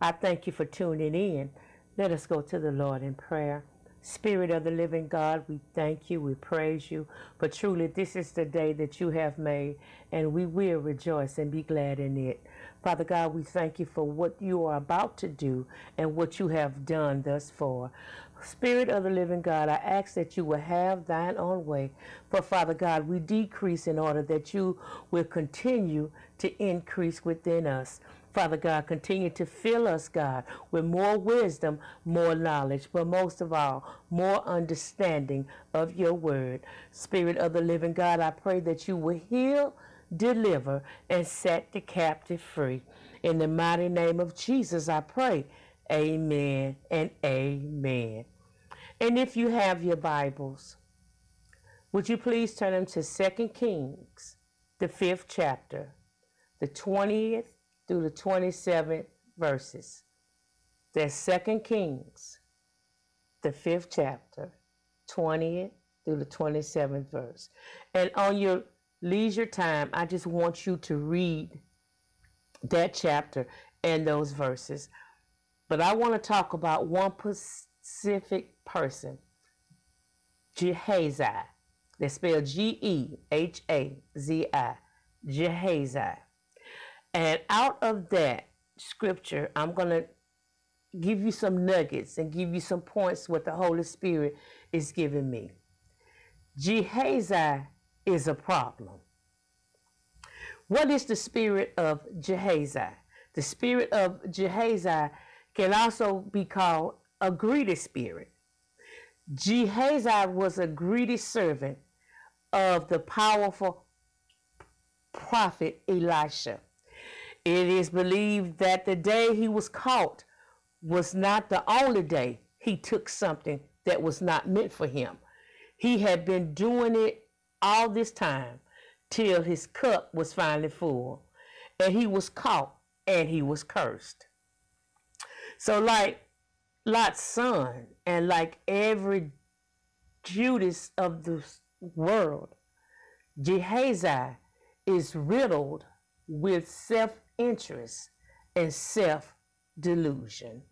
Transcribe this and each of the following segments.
I thank you for tuning in. Let us go to the Lord in prayer. Spirit of the living God, we thank you, we praise you, for truly this is the day that you have made, and we will rejoice and be glad in it. Father God, we thank you for what you are about to do and what you have done thus far. Spirit of the living God, I ask that you will have thine own way. For Father God, we decrease in order that you will continue to increase within us. Father God, continue to fill us, God, with more wisdom, more knowledge, but most of all, more understanding of your word. Spirit of the living God, I pray that you will heal, deliver, and set the captive free. In the mighty name of Jesus, I pray. Amen and amen. And if you have your Bibles, would you please turn them to 2 Kings, the 5th chapter, the 20th through the 27th verses. That's 2 Kings, the 5th chapter, 20th through the 27th verse. And on your leisure time, I just want you to read that chapter and those verses. But I want to talk about one specific person, Gehazi. They spell Gehazi, Gehazi. And out of that scripture, I'm going to give you some nuggets and give you some points what the Holy Spirit is giving me. Gehazi is a problem. What is the spirit of Gehazi? The spirit of Gehazi can also be called a greedy spirit. Gehazi was a greedy servant of the powerful prophet Elisha. It is believed that the day he was caught was not the only day he took something that was not meant for him. He had been doing it all this time till his cup was finally full, and he was caught and he was cursed. So like Lot's son and like every Judas of the world, Gehazi is riddled with self-interest and self-delusion.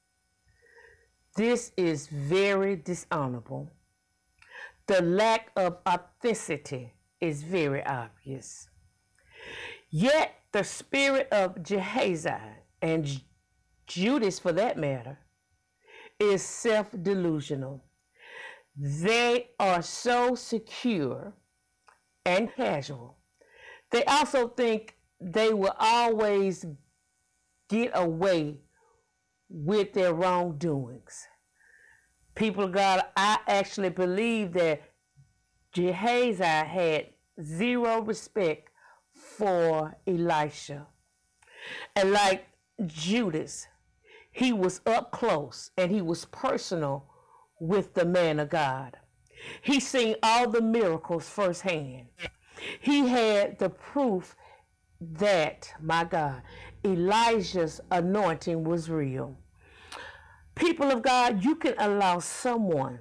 This is very dishonorable. The lack of authenticity is very obvious. Yet the spirit of Gehazi, and Judas for that matter, is self-delusional. They are so secure and casual. They also think they will always get away with their wrongdoings. People of God, I actually believe that Gehazi had zero respect for Elisha. And like Judas, he was up close and he was personal with the man of God. He seen all the miracles firsthand. He had the proof that, my God, Elijah's anointing was real. People of God, you can allow someone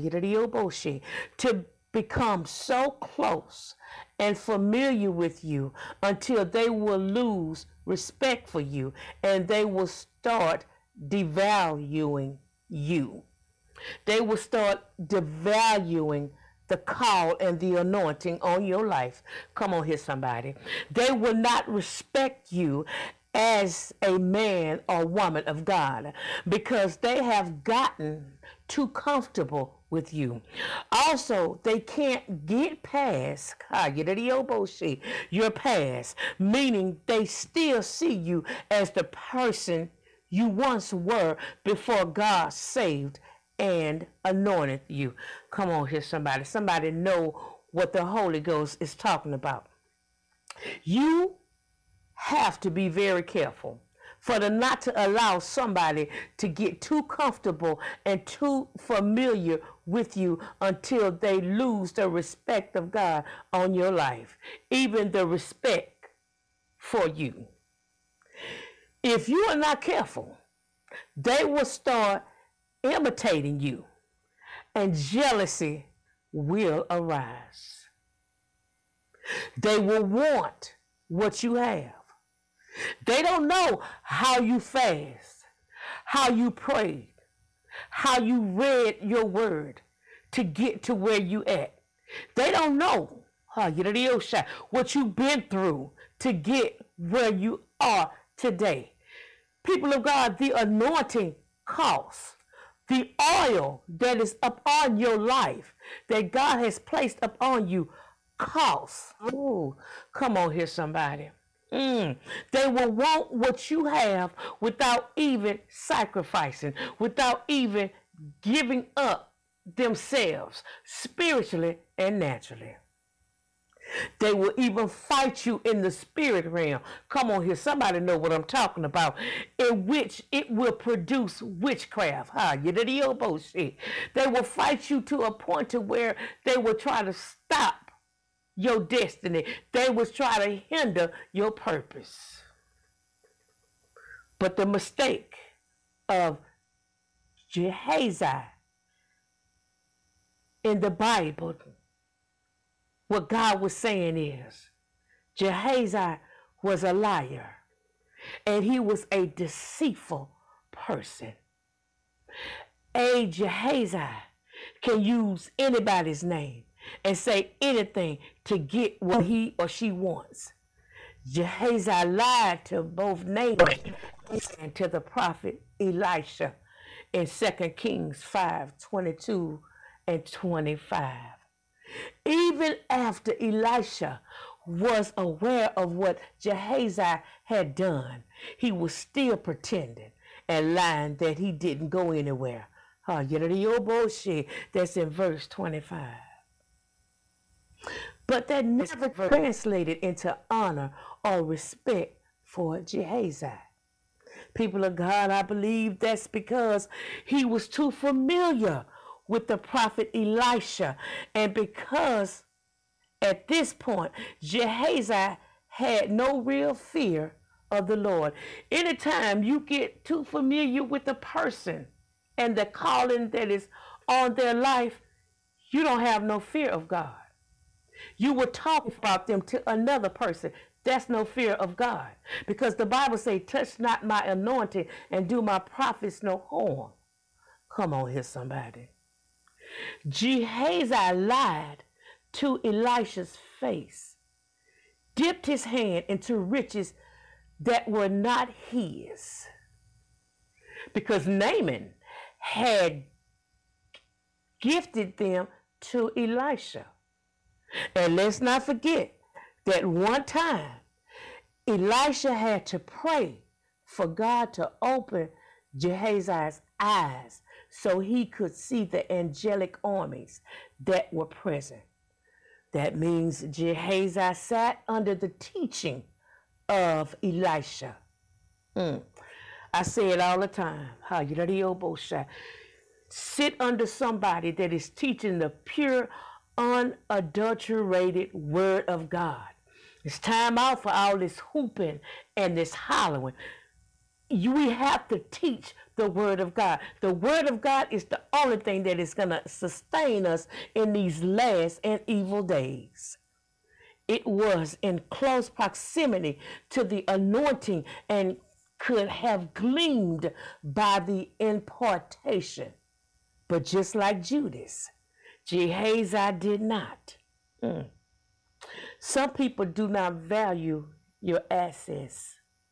to become so close and familiar with you until they will lose respect for you and they will start devaluing you. They will start devaluing the call and the anointing on your life. Come on here, somebody. They will not respect you as a man or woman of God because they have gotten too comfortable with you. Also, they can't get past your past, meaning they still see you as the person you once were before God saved and anointed you. Come on here, somebody. Somebody know what the Holy Ghost is talking about. You have to be very careful for the not to allow somebody to get too comfortable and too familiar with you until they lose the respect of God on your life, even the respect for you. If you are not careful, they will start imitating you and jealousy will arise. They will want what you have. They don't know how you fast. how you prayed, how you read your word to get to where you at. They don't know what you've been through to get where you are today. People of God, the anointing costs. The oil that is upon your life, that God has placed upon you, costs. Oh, come on here, somebody. They will want what you have without even sacrificing, without even giving up themselves spiritually and naturally. They will even fight you in the spirit realm. Come on here, somebody know what I'm talking about. In which it will produce witchcraft. Shit. They will fight you to a point to where they will try to stop your destiny. They will try to hinder your purpose. But the mistake of Gehazi in the Bible, what God was saying is, Gehazi was a liar and he was a deceitful person. A Gehazi can use anybody's name and say anything to get what he or she wants. Gehazi lied to both Naaman and to the prophet Elisha in 2 Kings 5:22 and 25. Even after Elisha was aware of what Gehazi had done, he was still pretending and lying that he didn't go anywhere. That's in verse 25. But that never translated into honor or respect for Gehazi. People of God, I believe that's because he was too familiar with the prophet Elisha, and because at this point Gehazi had no real fear of the Lord. Anytime you get too familiar with a person and the calling that is on their life, you don't have no fear of God. You will talk about them to another person. That's no fear of God. Because the Bible says, touch not my anointing and do my prophets no harm. Come on here, somebody. Gehazi lied to Elisha's face, dipped his hand into riches that were not his. Because Naaman had gifted them to Elisha. And let's not forget that one time Elisha had to pray for God to open Gehazi's eyes so he could see the angelic armies that were present. That means Gehazi sat under the teaching of Elisha. I say it all the time. Sit under somebody that is teaching the pure, unadulterated word of God. It's time out for all this hooping and this hollering. We have to teach the word of God. The word of God is the only thing that is going to sustain us in these last and evil days. It was in close proximity to the anointing and could have gleamed by the impartation. But just like Judas, Gehazi did not. Some people do not value your assets.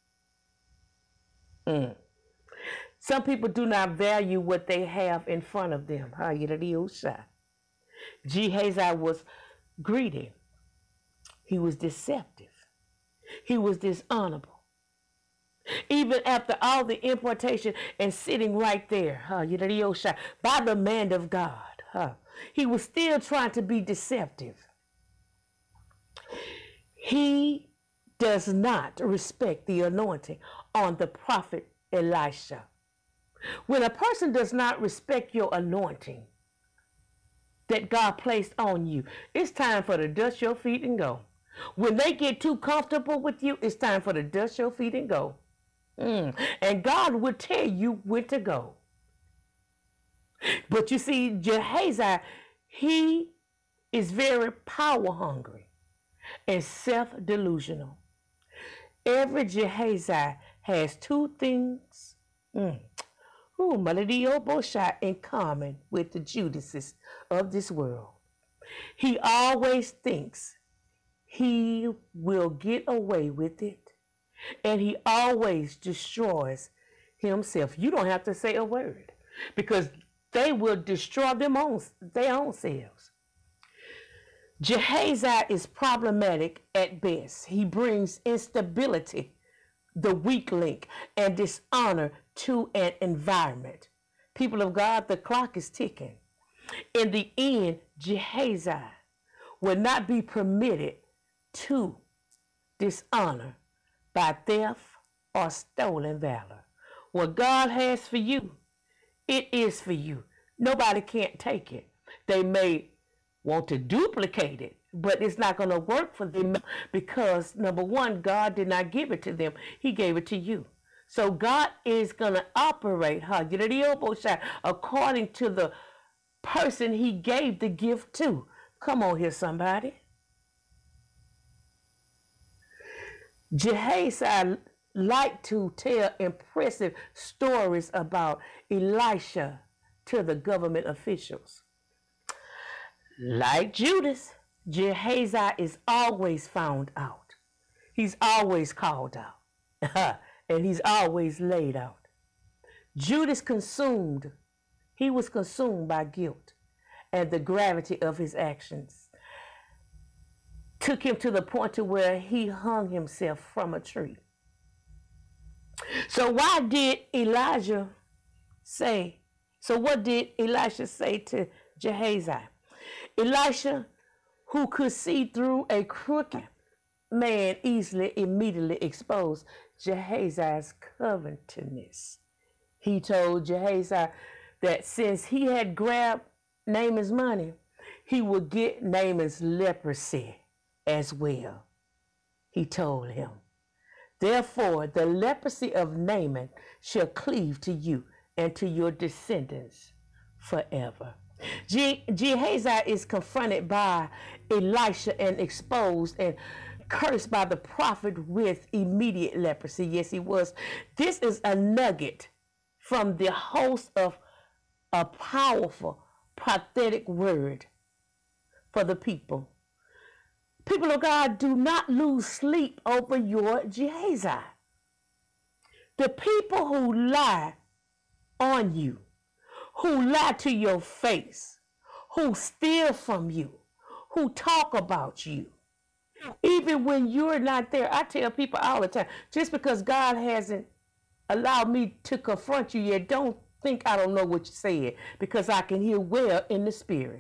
Some people do not value what they have in front of them. Gehazi was greedy. He was deceptive. He was dishonorable. Even after all the importation and sitting right there, by the man of God, he was still trying to be deceptive. He does not respect the anointing on the prophet Elisha. When a person does not respect your anointing that God placed on you, it's time for to dust your feet and go. When they get too comfortable with you, it's time for to dust your feet and go. And God will tell you when to go. But you see, Gehazi, he is very power hungry and self-delusional. Every Gehazi has two things who Maladiobosha in common with the Judases of this world. He always thinks he will get away with it, and he always destroys himself. You don't have to say a word because they will destroy their own selves. Gehazi is problematic at best. He brings instability, the weak link, and dishonor to an environment. People of God, the clock is ticking. In the end, Gehazi will not be permitted to dishonor by theft or stolen valor. What God has for you, it is for you. Nobody can't take it. They may want to duplicate it, but it's not going to work for them because, number one, God did not give it to them. He gave it to you. So God is going to operate according to the person he gave the gift to. Come on here, somebody. Gehazi liked to tell impressive stories about Elisha to the government officials. Like Judas, Gehazi is always found out. He's always called out. And he's always laid out. Judas he was consumed by guilt, and the gravity of his actions took him to the point to where he hung himself from a tree. So what did Elisha say to Gehazi? Elisha, who could see through a crooked man immediately exposed Gehazi's covetousness. He told Gehazi that since he had grabbed Naaman's money, he would get Naaman's leprosy as well. He told him, therefore, the leprosy of Naaman shall cleave to you and to your descendants forever. Gehazi is confronted by Elisha and exposed and cursed by the prophet with immediate leprosy. Yes, he was. This is a nugget from the host of a powerful prophetic word for the people. People of God, do not lose sleep over your Gehazi. The people who lie on you, who lie to your face, who steal from you, who talk about you, even when you're not there. I tell people all the time, just because God hasn't allowed me to confront you yet, don't think I don't know what you said, because I can hear well in the spirit.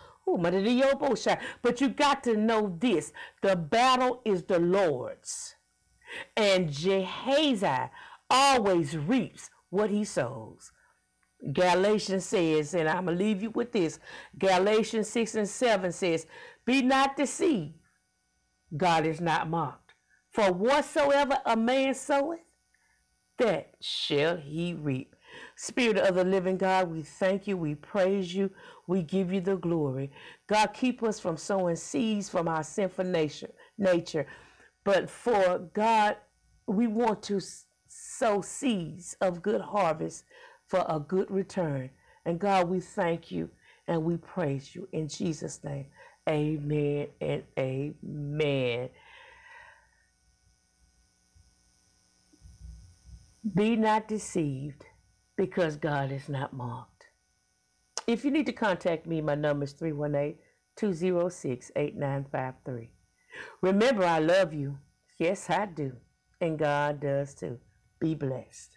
But you got to know this: the battle is the Lord's, and Gehazi always reaps what he sows. Galatians says, and I'm going to leave you with this, Galatians 6 and 7 says, be not deceived, God is not mocked. For whatsoever a man soweth, that shall he reap. Spirit of the living God, we thank you, we praise you, we give you the glory. God, keep us from sowing seeds from our sinful nature. But for God, we want to sow seeds of good harvest for a good return. And God, we thank you and we praise you in Jesus' name. Amen and amen. Be not deceived, because God is not mocked. If you need to contact me, my number is 318-206-8953. Remember, I love you. Yes, I do. And God does too. Be blessed.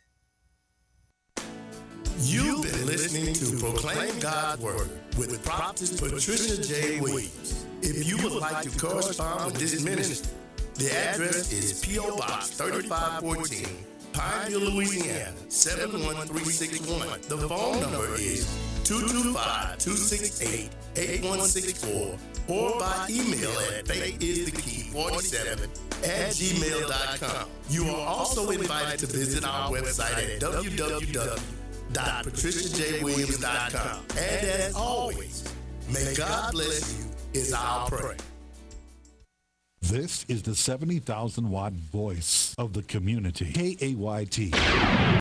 You've been listening to Proclaim God's Word with Prophetess Patricia J. Williams. If you would like to correspond with this ministry, the address is P.O. Box 3514, Pineville, Louisiana, 71361. The phone number is 225-268-8164, or by email at faithisthekey47@gmail.com. You are also invited to visit our website at www.patriciajwilliams.com. And as always, may God bless you is our prayer. This is the 70,000 watt voice of the community, KAYT.